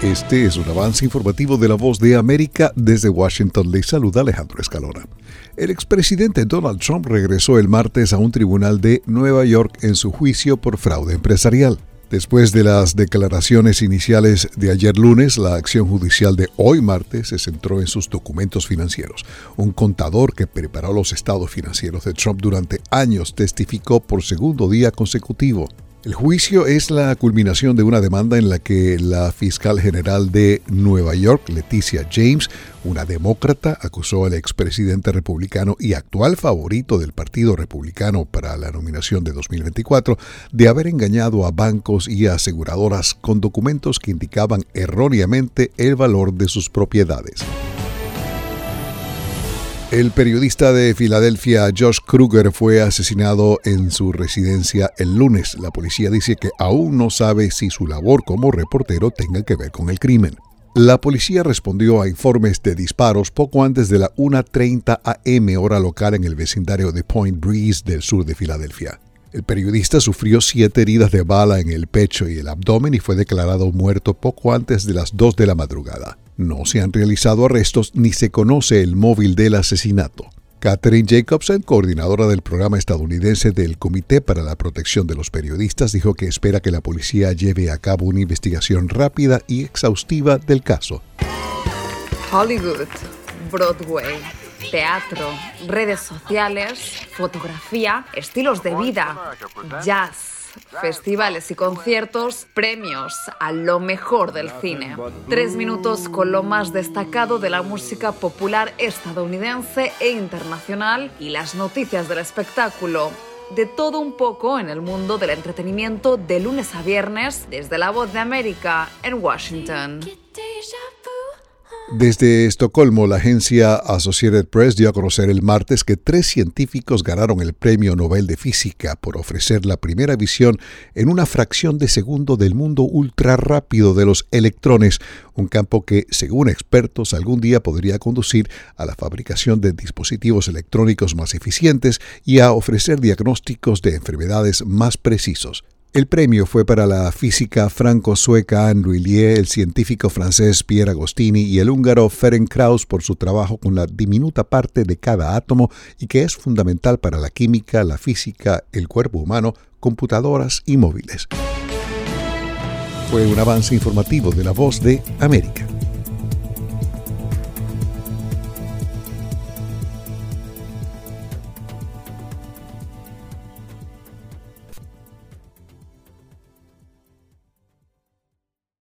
Este es un avance informativo de La Voz de América. Desde Washington le saluda Alejandro Escalona. El expresidente Donald Trump regresó el martes a un tribunal de Nueva York en su juicio por fraude empresarial. Después de las declaraciones iniciales de ayer lunes, la acción judicial de hoy martes se centró en sus documentos financieros. Un contador que preparó los estados financieros de Trump durante años testificó por segundo día consecutivo. El juicio es la culminación de una demanda en la que la fiscal general de Nueva York, Leticia James, una demócrata, acusó al expresidente republicano y actual favorito del Partido Republicano para la nominación de 2024 de haber engañado a bancos y aseguradoras con documentos que indicaban erróneamente el valor de sus propiedades. El periodista de Filadelfia, Josh Kruger, fue asesinado en su residencia el lunes. La policía dice que aún no sabe si su labor como reportero tenga que ver con el crimen. La policía respondió a informes de disparos poco antes de la 1:30 a.m. hora local en el vecindario de Point Breeze del sur de Filadelfia. El periodista sufrió 7 heridas de bala en el pecho y el abdomen y fue declarado muerto poco antes de las 2 de la madrugada. No se han realizado arrestos ni se conoce el móvil del asesinato. Katherine Jacobson, coordinadora del programa estadounidense del Comité para la Protección de los Periodistas, dijo que espera que la policía lleve a cabo una investigación rápida y exhaustiva del caso. Hollywood, Broadway, teatro, redes sociales, fotografía, estilos de vida, jazz, festivales y conciertos, premios a lo mejor del cine. 3 minutos con lo más destacado de la música popular estadounidense e internacional y las noticias del espectáculo. De todo un poco en el mundo del entretenimiento de lunes a viernes desde La Voz de América en Washington. Desde Estocolmo, la agencia Associated Press dio a conocer el martes que 3 científicos ganaron el Premio Nobel de Física por ofrecer la primera visión en una fracción de segundo del mundo ultrarrápido de los electrones, un campo que, según expertos, algún día podría conducir a la fabricación de dispositivos electrónicos más eficientes y a ofrecer diagnósticos de enfermedades más precisos. El premio fue para la física franco-sueca Anne Rillier, el científico francés Pierre Agostini y el húngaro Ferenc Krauss por su trabajo con la diminuta parte de cada átomo y que es fundamental para la química, la física, el cuerpo humano, computadoras y móviles. Fue un avance informativo de La Voz de América.